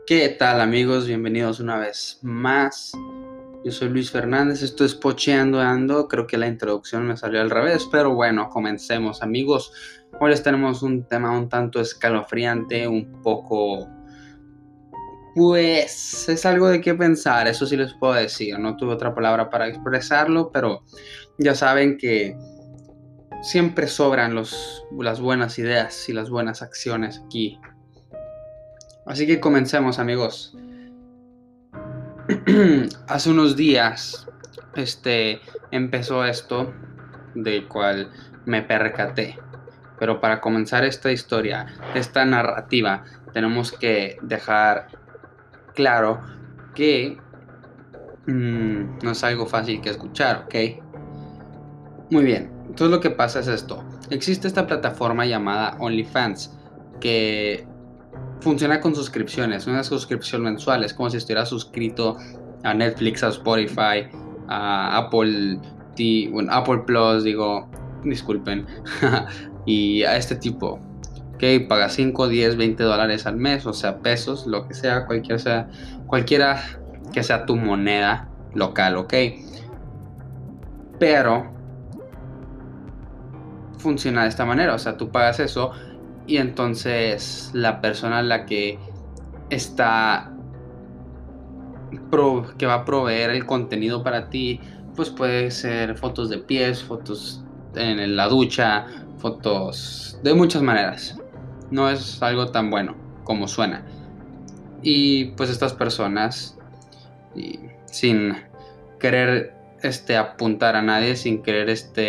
¿Qué tal amigos? Bienvenidos una vez más. Yo soy Luis Fernández, esto es Pocheando Ando. Creo que la introducción me salió al revés, pero bueno, comencemos amigos. Hoy les tenemos un tema un tanto escalofriante, un poco... Pues es algo de qué pensar, eso sí les puedo decir. No tuve otra palabra para expresarlo, pero ya saben que siempre sobran las buenas ideas y las buenas acciones aquí. Así que comencemos amigos. Hace unos días, empezó esto del cual me percaté. Pero para comenzar esta historia, esta narrativa, tenemos que dejar claro que no es algo fácil que escuchar, ¿ok? Muy bien, entonces lo que pasa es esto. Existe esta plataforma llamada OnlyFans que funciona con suscripciones, una suscripción mensual, es como si estuviera suscrito a Netflix, a Spotify, a Apple Plus, digo, disculpen, y a este tipo, ok, paga 5, 10, 20 dólares al mes, o sea, pesos, lo que sea, cualquiera que sea tu moneda local, ok, pero funciona de esta manera, o sea, tú pagas eso y entonces la persona a la que está que va a proveer el contenido para ti, pues puede ser fotos de pies, fotos en la ducha, fotos de muchas maneras. No es algo tan bueno como suena. Y pues estas personas, y sin querer apuntar a nadie, sin querer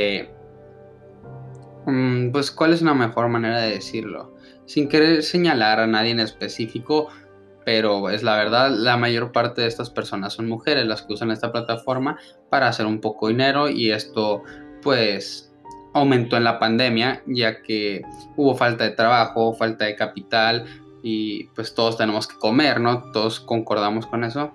pues cuál es una mejor manera de decirlo, sin querer señalar a nadie en específico, pero es la verdad, la mayor parte de estas personas son mujeres las que usan esta plataforma para hacer un poco de dinero y esto pues aumentó en la pandemia ya que hubo falta de trabajo, falta de capital y pues todos tenemos que comer, ¿no? Todos concordamos con eso.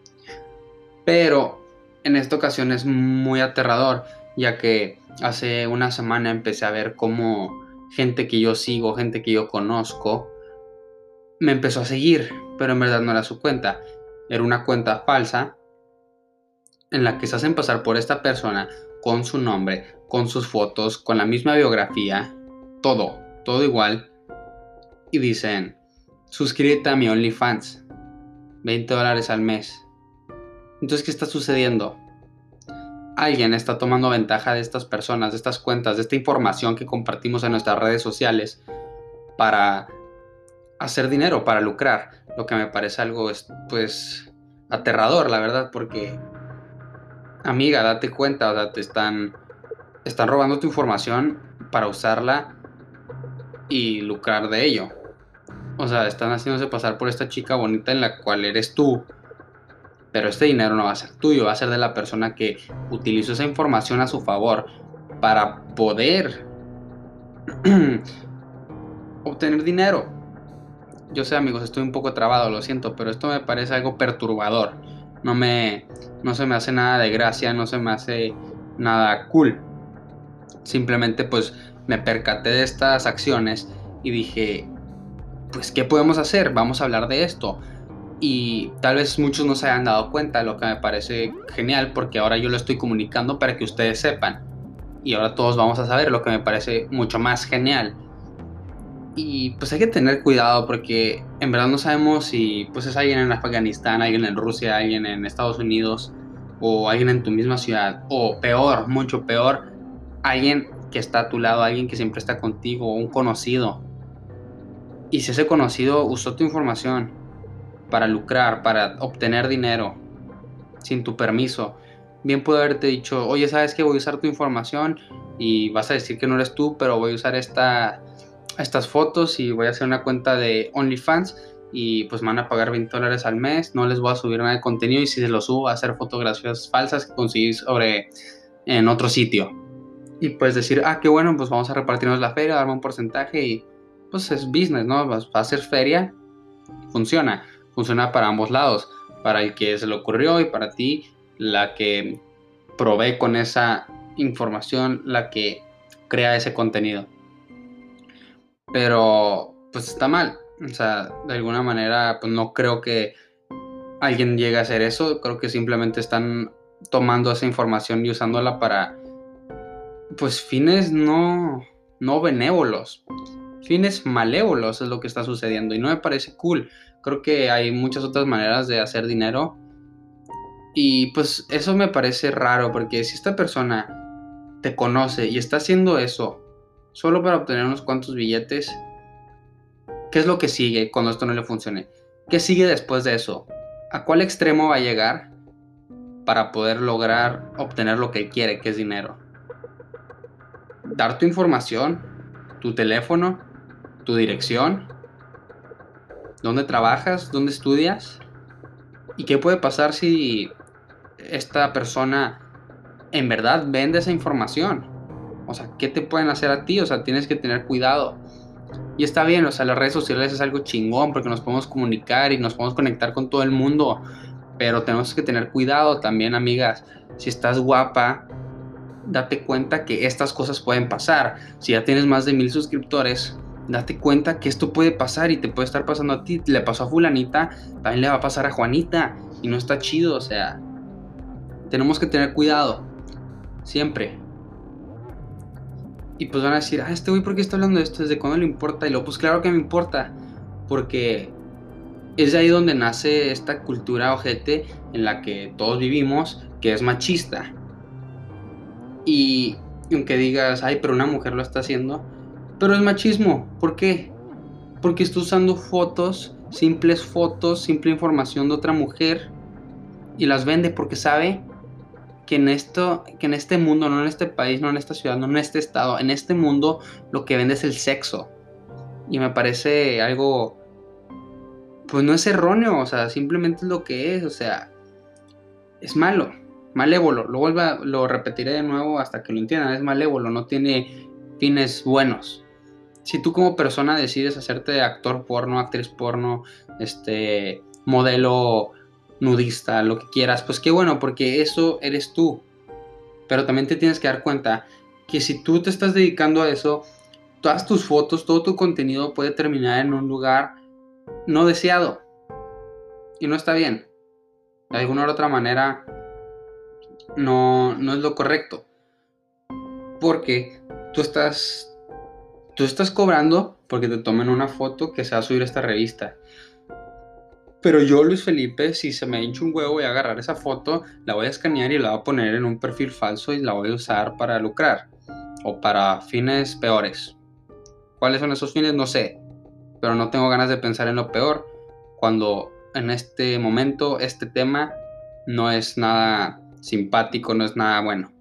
Pero en esta ocasión es muy aterrador, ya que hace una semana empecé a ver cómo gente que yo sigo, gente que yo conozco, me empezó a seguir, pero en verdad no era su cuenta. Era una cuenta falsa en la que se hacen pasar por esta persona con su nombre, con sus fotos, con la misma biografía, todo igual. Y dicen, suscríbete a mi OnlyFans, 20 dólares al mes. Entonces, ¿qué está sucediendo? Alguien está tomando ventaja de estas personas, de estas cuentas, de esta información que compartimos en nuestras redes sociales para hacer dinero, para lucrar, lo que me parece algo pues aterrador, la verdad, porque amiga, date cuenta, o sea, están robando tu información para usarla y lucrar de ello. O sea, están haciéndose pasar por esta chica bonita en la cual eres tú, pero este dinero no va a ser tuyo, va a ser de la persona que utilizó esa información a su favor para poder obtener dinero. Yo sé, amigos, estoy un poco trabado, lo siento, pero esto me parece algo perturbador. No me, no se me hace nada de gracia, no se me hace nada cool. Simplemente, pues, me percaté de estas acciones y dije, pues, ¿qué podemos hacer? Vamos a hablar de esto. Y tal vez muchos no se hayan dado cuenta, lo que me parece genial, porque ahora yo lo estoy comunicando para que ustedes sepan. Y ahora todos vamos a saber, lo que me parece mucho más genial. Y pues hay que tener cuidado porque en verdad no sabemos si pues es alguien en Afganistán, alguien en Rusia, alguien en Estados Unidos o alguien en tu misma ciudad o peor, mucho peor, alguien que está a tu lado, alguien que siempre está contigo, un conocido. Y si ese conocido usó tu información para lucrar, para obtener dinero sin tu permiso, bien puede haberte dicho, oye, ¿sabes qué? Voy a usar tu información y vas a decir que no eres tú, pero voy a usar estas fotos y voy a hacer una cuenta de OnlyFans y pues me van a pagar 20 dólares al mes, no les voy a subir nada de contenido y si se lo subo a hacer fotografías falsas que conseguí en otro sitio. Y pues decir, qué bueno, pues vamos a repartirnos la feria, darme un porcentaje y pues es business, ¿no? Va a ser feria, funciona para ambos lados, para el que se le ocurrió y para ti, la que provee con esa información, la que crea ese contenido. Pero pues está mal. O sea, de alguna manera, pues no creo que alguien llegue a hacer eso. Creo que simplemente están tomando esa información y usándola para, pues, fines no benévolos. Fines malévolos es lo que está sucediendo y no me parece cool. Creo que hay muchas otras maneras de hacer dinero y pues eso me parece raro porque si esta persona te conoce y está haciendo eso solo para obtener unos cuantos billetes, ¿qué es lo que sigue cuando esto no le funcione? ¿Qué sigue después de eso? ¿A cuál extremo va a llegar para poder lograr obtener lo que quiere, que es dinero? Dar tu información, tu teléfono, tu dirección, dónde trabajas, dónde estudias. ¿Y qué puede pasar si esta persona en verdad vende esa información? O sea, ¿qué te pueden hacer a ti? O sea, tienes que tener cuidado. Y está bien, o sea, las redes sociales es algo chingón porque nos podemos comunicar y nos podemos conectar con todo el mundo. Pero tenemos que tener cuidado también, amigas. Si estás guapa, date cuenta que estas cosas pueden pasar. Si ya tienes más de 1000 suscriptores, date cuenta que esto puede pasar y te puede estar pasando a ti. Le pasó a fulanita, también le va a pasar a Juanita. Y no está chido, o sea, tenemos que tener cuidado. Siempre. Y pues van a decir, este güey, ¿por qué está hablando de esto? ¿Desde cuándo le importa? Y luego, pues claro que me importa. Porque es de ahí donde nace esta cultura ojete en la que todos vivimos, que es machista. Y aunque digas, ay, pero una mujer lo está haciendo, pero es machismo. ¿Por qué? Porque está usando fotos, simple información de otra mujer y las vende porque sabe que en este mundo, no en este país, no en esta ciudad, no en este estado, en este mundo lo que vende es el sexo. Y me parece algo, pues no es erróneo, o sea, simplemente es lo que es, o sea, es malo, malévolo. Lo repetiré de nuevo hasta que lo entiendan, es malévolo, no tiene fines buenos. Si tú como persona decides hacerte actor porno, actriz porno, modelo nudista, lo que quieras, pues qué bueno, porque eso eres tú. Pero también te tienes que dar cuenta que si tú te estás dedicando a eso, todas tus fotos, todo tu contenido puede terminar en un lugar no deseado. Y no está bien. De alguna u otra manera, no es lo correcto. Porque tú estás cobrando porque te tomen una foto que se va a subir a esta revista. Pero yo, Luis Felipe, si se me hincha un huevo, voy a agarrar esa foto, la voy a escanear y la voy a poner en un perfil falso y la voy a usar para lucrar. O para fines peores. ¿Cuáles son esos fines? No sé. Pero no tengo ganas de pensar en lo peor cuando en este momento este tema no es nada simpático, no es nada bueno.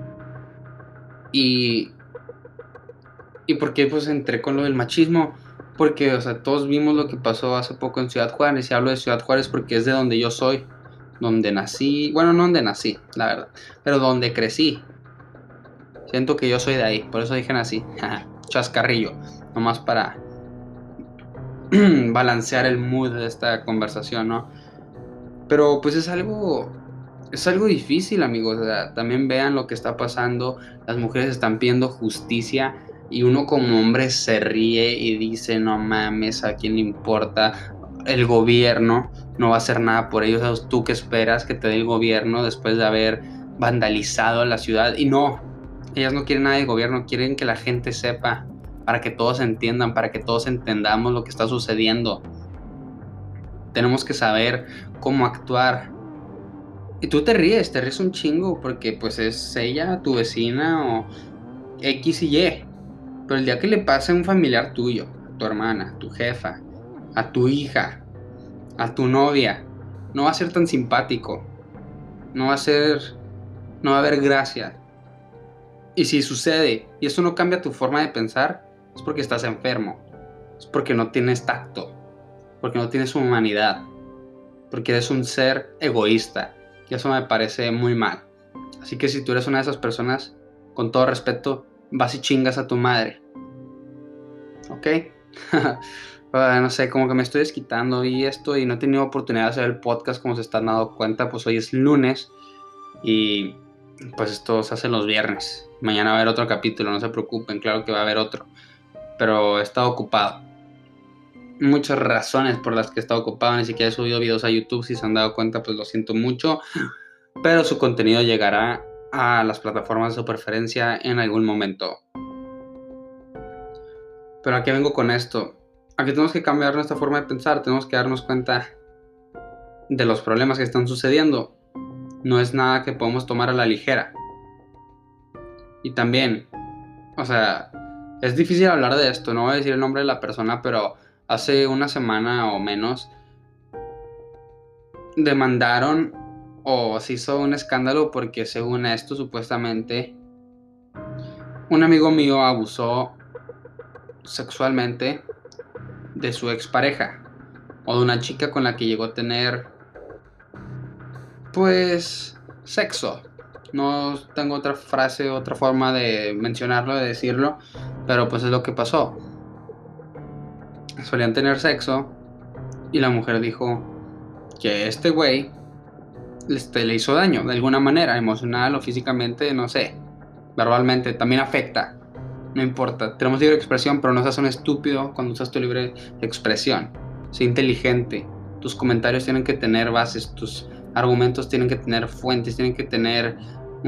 Y por qué pues entré con lo del machismo, porque o sea, todos vimos lo que pasó hace poco en Ciudad Juárez, y hablo de Ciudad Juárez porque es de donde yo soy, donde nací, bueno, no donde nací, la verdad, pero donde crecí. Siento que yo soy de ahí, por eso dije nací. Chascarrillo, nomás para balancear el mood de esta conversación, ¿no? Pero pues es algo difícil, amigos. O sea, también vean lo que está pasando. Las mujeres están pidiendo justicia y uno como hombre se ríe y dice, no mames, ¿a quién le importa? El gobierno no va a hacer nada por ellos. O sea, ¿tú qué esperas que te dé el gobierno después de haber vandalizado la ciudad? Y no, ellas no quieren nada del gobierno, quieren que la gente sepa, para que todos entiendan, para que todos entendamos lo que está sucediendo. Tenemos que saber cómo actuar. Y tú te ríes un chingo porque pues es ella, tu vecina o X y Y. Pero el día que le pase a un familiar tuyo, a tu hermana, a tu jefa, a tu hija, a tu novia, no va a ser tan simpático. No va a ser, no va a haber gracia. Y si sucede y eso no cambia tu forma de pensar, es porque estás enfermo. Es porque no tienes tacto. Porque no tienes humanidad. Porque eres un ser egoísta. Y eso me parece muy mal. Así que si tú eres una de esas personas, con todo respeto, vas y chingas a tu madre. ¿Ok? No sé, como que me estoy desquitando y esto y no he tenido oportunidad de hacer el podcast como se están dando cuenta, pues hoy es lunes y pues esto se hace los viernes. Mañana va a haber otro capítulo, no se preocupen, claro que va a haber otro, pero he estado ocupado. muchas razones por las que está ocupado. Ni siquiera he subido videos a YouTube. Si se han dado cuenta, pues lo siento mucho. Pero su contenido llegará a las plataformas de su preferencia en algún momento. Pero ¿a qué vengo con esto? Aquí tenemos que cambiar nuestra forma de pensar. Tenemos que darnos cuenta de los problemas que están sucediendo. No es nada que podemos tomar a la ligera. Y también, o sea, es difícil hablar de esto. No voy a decir el nombre de la persona, pero hace una semana o menos demandaron o se hizo un escándalo porque, según esto, supuestamente un amigo mío abusó sexualmente de su expareja o de una chica con la que llegó a tener, pues, sexo. No tengo otra frase, otra forma de mencionarlo, de decirlo, pero pues es lo que pasó. Solían tener sexo y la mujer dijo que este güey le hizo daño de alguna manera, emocional o físicamente, no sé, verbalmente, también afecta. No importa, tenemos libre expresión, pero no seas un estúpido cuando usas tu libre expresión. Sé inteligente, tus comentarios tienen que tener bases, tus argumentos tienen que tener fuentes, tienen que tener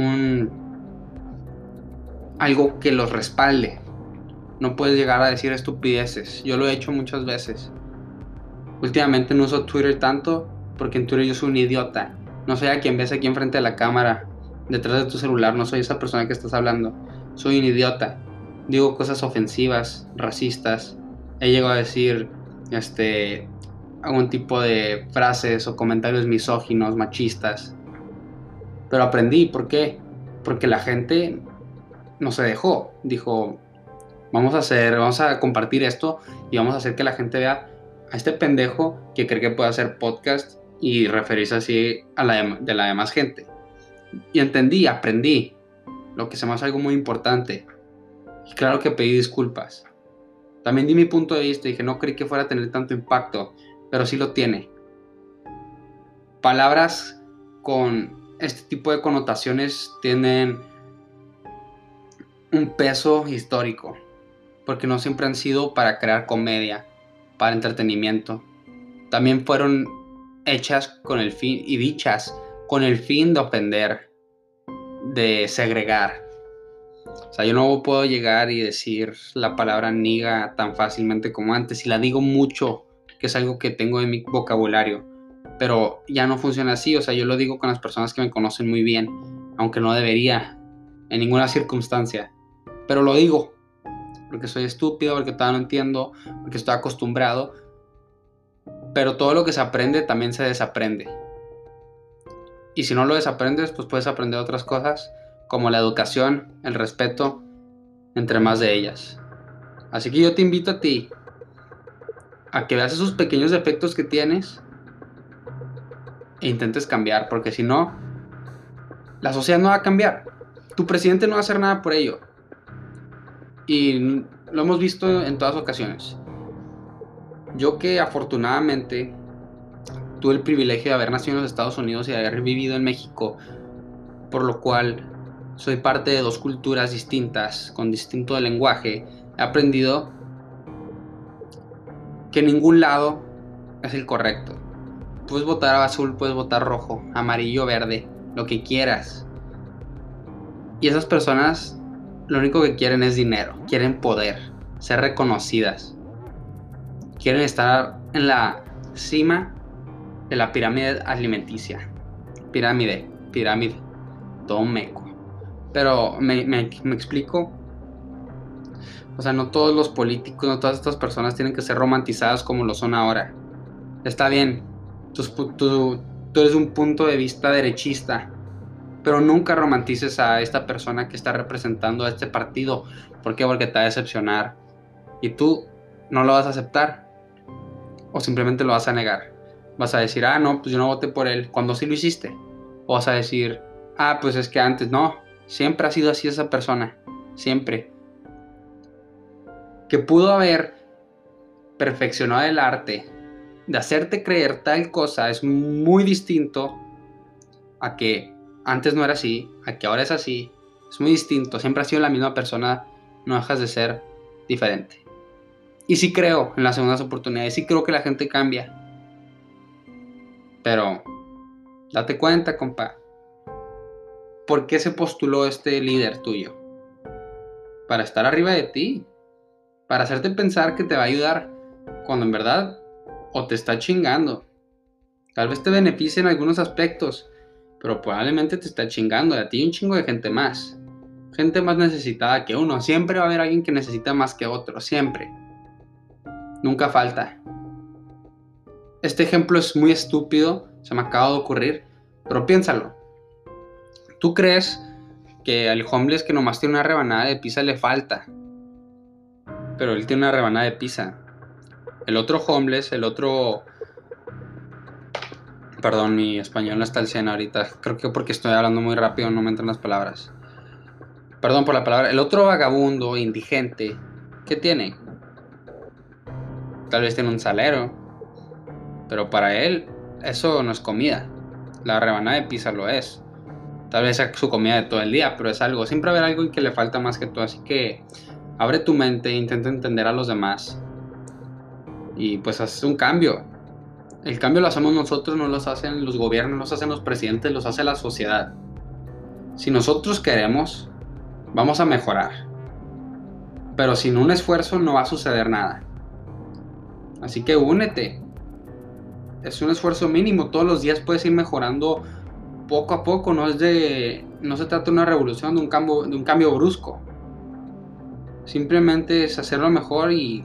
algo que los respalde. No puedes llegar a decir estupideces. Yo lo he hecho muchas veces. Últimamente no uso Twitter tanto porque en Twitter yo soy un idiota. No soy a quien ves aquí enfrente de la cámara, detrás de tu celular. No soy esa persona que estás hablando. Soy un idiota. Digo cosas ofensivas, racistas. He llegado a decir algún tipo de frases o comentarios misóginos, machistas. Pero aprendí. ¿Por qué? Porque la gente no se dejó. Dijo, vamos a compartir esto y vamos a hacer que la gente vea a este pendejo que cree que puede hacer podcast y referirse así a de la demás gente. Y entendí, aprendí, lo que se me hace algo muy importante. Y claro que pedí disculpas. También di mi punto de vista y dije, no creí que fuera a tener tanto impacto, pero sí lo tiene. Palabras con este tipo de connotaciones tienen un peso histórico, porque no siempre han sido para crear comedia, para entretenimiento. También fueron hechas con el fin y dichas con el fin de ofender, de segregar. O sea, yo no puedo llegar y decir la palabra niga tan fácilmente como antes, y la digo mucho, que es algo que tengo en mi vocabulario, pero ya no funciona así. O sea, yo lo digo con las personas que me conocen muy bien, aunque no debería en ninguna circunstancia, pero lo digo porque soy estúpido, porque todavía no entiendo, porque estoy acostumbrado. Pero todo lo que se aprende también se desaprende. Y si no lo desaprendes, pues puedes aprender otras cosas, como la educación, el respeto, entre más de ellas. Así que yo te invito a ti a que veas esos pequeños defectos que tienes e intentes cambiar, porque si no, la sociedad no va a cambiar. Tu presidente no va a hacer nada por ello. Y lo hemos visto en todas ocasiones. Yo, que afortunadamente tuve el privilegio de haber nacido en los Estados Unidos y de haber vivido en México, por lo cual soy parte de dos culturas distintas, con distinto lenguaje, he aprendido que ningún lado es el correcto. Puedes votar azul, puedes votar rojo, amarillo, verde, lo que quieras. Y esas personas lo único que quieren es dinero, quieren poder, ser reconocidas, quieren estar en la cima de la pirámide alimenticia. Pirámide, todo meco. Pero me explico. O sea, no todos los políticos, no todas estas personas tienen que ser romantizadas como lo son ahora. Está bien, tú eres un punto de vista derechista, pero nunca romantices a esta persona que está representando a este partido. ¿Por qué? Porque te va a decepcionar. Y tú no lo vas a aceptar. O simplemente lo vas a negar. Vas a decir, ah, no, pues yo no voté por él, cuando sí lo hiciste. O vas a decir, ah, pues es que antes no. Siempre ha sido así esa persona. Siempre. Que pudo haber perfeccionado el arte de hacerte creer tal cosa es muy distinto a que antes no era así, a que ahora es así. Es muy distinto. Siempre has sido la misma persona, no dejas de ser diferente. Y sí creo en las segundas oportunidades, sí creo que la gente cambia. Pero date cuenta, compa, ¿por qué se postuló este líder tuyo? Para estar arriba de ti, para hacerte pensar que te va a ayudar, cuando en verdad o te está chingando. Tal vez te beneficie en algunos aspectos, pero probablemente te está chingando. Y a ti y un chingo de gente más. Gente más necesitada que uno. Siempre va a haber alguien que necesita más que otro. Siempre. Nunca falta. Este ejemplo es muy estúpido. Se me acaba de ocurrir. Pero piénsalo. ¿Tú crees que al homeless que nomás tiene una rebanada de pizza le falta? Pero él tiene una rebanada de pizza. El otro homeless, el otro... Perdón, mi español no está al 100 ahorita. Creo que porque estoy hablando muy rápido no me entran las palabras. Perdón por la palabra. El otro vagabundo, indigente, ¿qué tiene? Tal vez tiene un salero. Pero para él, eso no es comida. La rebanada de pizza lo es. Tal vez sea su comida de todo el día, pero es algo. Siempre va a haber algo que le falta más que tú. Así que abre tu mente e intenta entender a los demás. Y pues haz un cambio. El cambio lo hacemos nosotros, no lo hacen los gobiernos, no lo hacen los presidentes, lo hace la sociedad. Si nosotros queremos, vamos a mejorar. Pero sin un esfuerzo no va a suceder nada. Así que únete. Es un esfuerzo mínimo. Todos los días puedes ir mejorando poco a poco. No se trata de una revolución, de un cambio brusco. Simplemente es hacerlo mejor y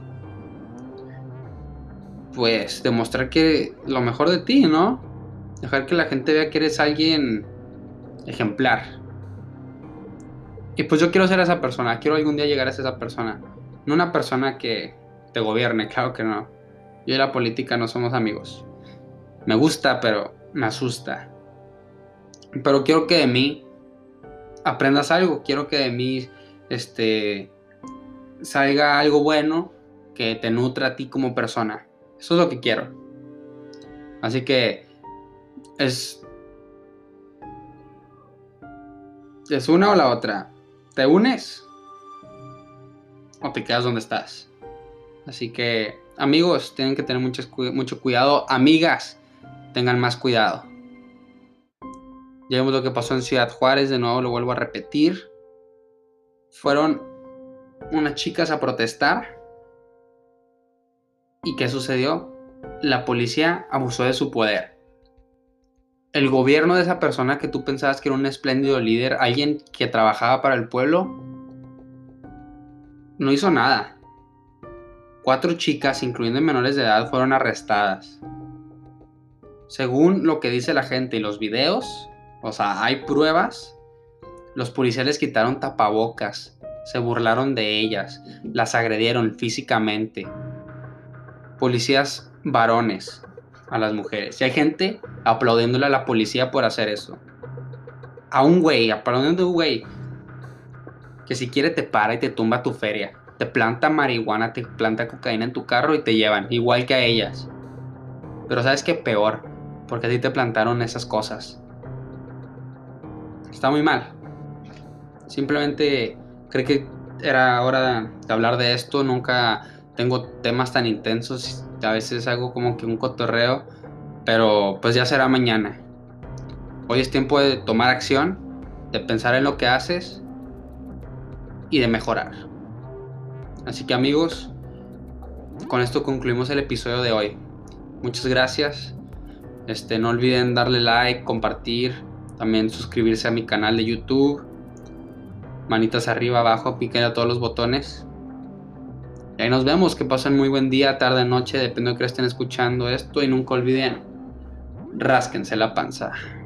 pues demostrar que lo mejor de ti, ¿no? Dejar que la gente vea que eres alguien ejemplar. Y pues yo quiero ser esa persona. Quiero algún día llegar a ser esa persona. No una persona que te gobierne, claro que no. Yo y la política no somos amigos. Me gusta, pero me asusta. Pero quiero que de mí aprendas algo. Quiero que de mí salga algo bueno que te nutra a ti como persona. Eso es lo que quiero. Así que es una o la otra. ¿Te unes o te quedas donde estás? Así que, amigos, tienen que tener mucho cuidado. Amigas, tengan más cuidado. Ya vimos lo que pasó en Ciudad Juárez. De nuevo lo vuelvo a repetir. Fueron unas chicas a protestar. ¿Y qué sucedió? La policía abusó de su poder. El gobierno de esa persona que tú pensabas que era un espléndido líder, alguien que trabajaba para el pueblo, no hizo nada. 4 chicas, incluyendo menores de edad, fueron arrestadas. Según lo que dice la gente y los videos, o sea, hay pruebas, los policías les quitaron tapabocas, se burlaron de ellas, las agredieron físicamente. Policías varones a las mujeres. Y hay gente aplaudiéndole a la policía por hacer eso. A un güey, aplaudiendo a un güey que si quiere te para y te tumba tu feria. Te planta marihuana, te planta cocaína en tu carro y te llevan, igual que a ellas. Pero ¿sabes qué? Peor, porque a ti te plantaron esas cosas. Está muy mal. Simplemente creo que era hora de hablar de esto. Nunca tengo temas tan intensos. A veces hago como que un cotorreo. Pero pues ya será mañana. Hoy es tiempo de tomar acción, de pensar en lo que haces y de mejorar. Así que amigos, con esto concluimos el episodio de hoy. Muchas gracias. No olviden darle like, compartir, también suscribirse a mi canal de YouTube. Manitas arriba, abajo, piquen a todos los botones. Y ahí nos vemos. Que pasen muy buen día, tarde, noche, depende de que estén escuchando esto. Y nunca olviden, rásquense la panza.